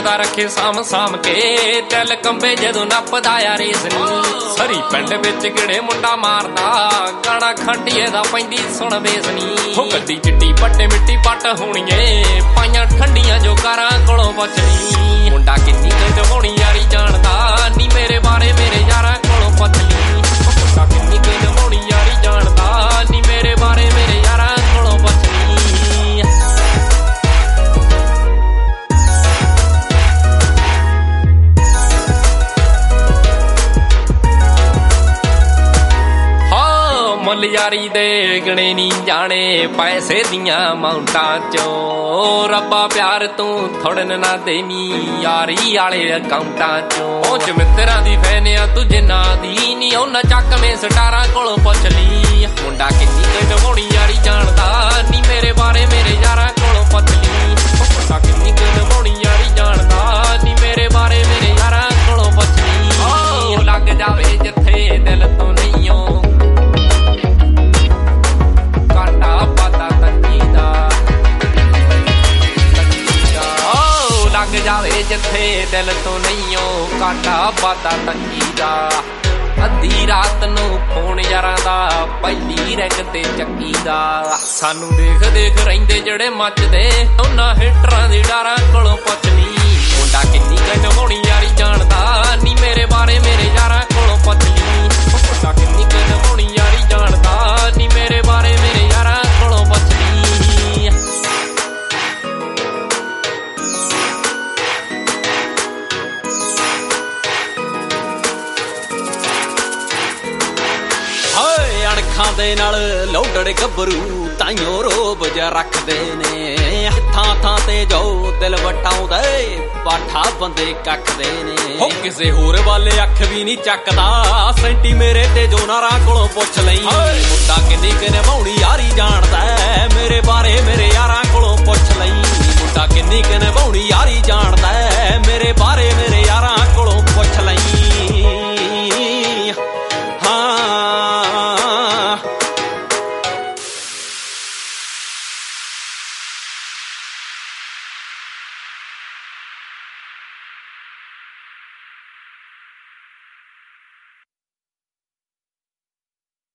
ਨੱਚਦਾ ਰੱਖੇ ਸਾਮ ਸਾਮ ਕੇ ਦਿਲ ਕੰਬੇ ਜਦੋਂ ਨੱਪਦਾ ਆ ਰੇਸ ਨੀ ਸਰੀ ਪਿੰਡ ਵਿੱਚ ਕਿਹੜੇ ਮੁੰਡਾ ਮਾਰਦਾ ਗਾਣਾ ਖੰਡੀਏ ਦਾ ਪੈਂਦੀ ਸੁਣ ਵੇਸ ਨੀ ਹੋ ਕੱਦੀ ਚਿੱਟੀ ਪੱਟੇ ਮਿੱਟੀ ਪੱਟ ਹੋਣੀਏ ਪਾਈਆਂ ਠੰਡੀਆਂ ਜੋ ਕਾਰਾਂ ਕੋਲੋਂ ਪੁੱਛਣੀ ਮੁੰਡਾ ਕਿੰਨੀ ਕੁ ਹੋਣੀ ਯਾਰੀ ਜਾਣਦਾ ਨੀ ਮੇਰੇ ਬਾਰੇ ਮੇਰੇ ਯਾਰਾਂ ਕੋਲੋਂ ਪੁੱਛਲੀ ਮੁੰਡਾ ਕਿੰਨੀ ਕੁ ਹੋਣੀ ਯਾਰੀ ਜਾਣਦਾ ਨੀ ਮੇਰੇ ਬਾਰੇ ਮੇਰੇ ਯਾਰਾਂ ਕੋਲੋਂ ਪੁੱਛਲੀ ਮੁੱਲ ਯਾਰੀ ਦੇ ਗਣੇ ਨੀ ਜਾਣੇ ਪੈਸੇ ਦੀਆਂ ਮਾਉਂਟਾਂ ਚੋਂ ਰੱਬਾ ਪਿਆਰ ਤੂੰ ਥੋੜਨ ਨਾ ਦੇਵੀਂ ਯਾਰੀ ਵਾਲੇ ਅਕਾਊਂਟਾਂ ਚੋਂ ਪਹੁੰਚ ਮਿੱਤਰਾਂ ਦੀ ਫੈਨ ਆ ਤੂੰ ਜਿੰਨਾ ਦੀ ਨੀ ਉਹਨਾਂ ਚੱਕਵੇਂ ਸਟਾਰਾਂ ਕੋਲੋਂ ਪੁੱਛ ਲਈ ਮੁੰਡਾ ਕਿੰਨੀ ਕੁ ਨਿਭਾਉਣੀ ਯਾਰੀ ਜਾਣਦਾ ਨੀ ਮੇਰੇ ਬਾਰੇ ਮੇਰੇ ਯਾਰਾਂ ਕੋਲੋਂ ਪੁੱਛ ਲਈ ਮੁੰਡਾ ਕਿੰਨੀ ਕੁ ਨਿਭਾਉਣੀ ਯਾਰੀ ਜਾਣਦਾ ਨੀ ਮੇਰੇ ਬਾਰੇ ਮੇਰੇ ਯਾਰਾਂ ਕੋਲੋਂ ਪੁੱਛ ਲਈ ਲੱਗ ਜਾਵੇ ਜਿੱਥੇ ਦਿਲ ਤੋਂ ਨਹੀਂ ਓ ਜਾਵੇ ਜਿੱਥੇ ਦਿਲ ਤੋਂ ਨਹੀਂ ਓ ਕਾਟਾ ਬਾਦਾ ਤੰਗੀ ਦਾ ਅੱਧੀ ਰਾਤ ਨੂੰ ਫੋਨ ਯਾਰਾਂ ਦਾ ਪਹਿਲੀ ਰੈਕ ਤੇ ਚੱਕੀ ਦਾ ਸਾਨੂੰ ਦੇਖ ਦੇਖ ਰਹਿੰਦੇ ਜਿਹੜੇ ਮੱਚਦੇ ਉਹਨਾਂ ਹਿੱਟਰਾਂ ਦੀ ਡਾਰਾਂ ਕੋਲੋਂ ਪੁੱਛਣੀ ਮੁੰਡਾ ਕਿੰਨੀ ਕੁ ਨਿਭਾਉਣੀ ਯਾਰੀ ਜਾਣਦਾ ਨੀ ਮੇਰੇ ਬਾਰੇ ਮੇਰੇ ਯਾਰਾਂ ਕੋਲੋਂ ਪੁੱਛਲੀ ਮੁੰਡਾ ਕਿੰਨੀ ਕੁ ਨਿਭਾਉਣੀ ਯਾਰੀ ਜਾਣਦਾ ਨੀ ਮੇਰੇ ਬਾਰੇ ਮੇਰੇ ਯਾਰਾਂ ਕੋਲੋਂ ਪੁੱਛਲੀ ਅਣਖਾਂ ਦੇ ਨਾਲ ਲੋਡੜ ਗੱਭਰੂ ਤਾਈਓ ਰੋਬ ਜਿਹਾ ਰੱਖਦੇ ਨੇ ਥਾਂ ਥਾਂ ਤੇ ਜੋ ਦਿਲ ਵਟਾਉਂਦੇ ਬਾਠਾ ਬੰਦੇ ਕੱਖਦੇ ਨੇ ਹੋ ਕਿਸੇ ਹੋਰ ਵਾਲੇ ਅੱਖ ਵੀ ਨਹੀਂ ਚੱਕਦਾ ਸੈਂਟੀ ਮੇਰੇ ਤੇ ਜੋ ਨਾਰਾਂ ਕੋਲੋਂ ਪੁੱਛ ਲਈ ਮੁੰਡਾ ਕਿੰਨੀ ਕੁ ਨਿਭਾਉਣੀ ਯਾਰੀ ਜਾਣਦਾ ਮੇਰੇ ਬਾਰੇ ਮੇਰੇ ਯਾਰਾਂ ਕੋਲੋਂ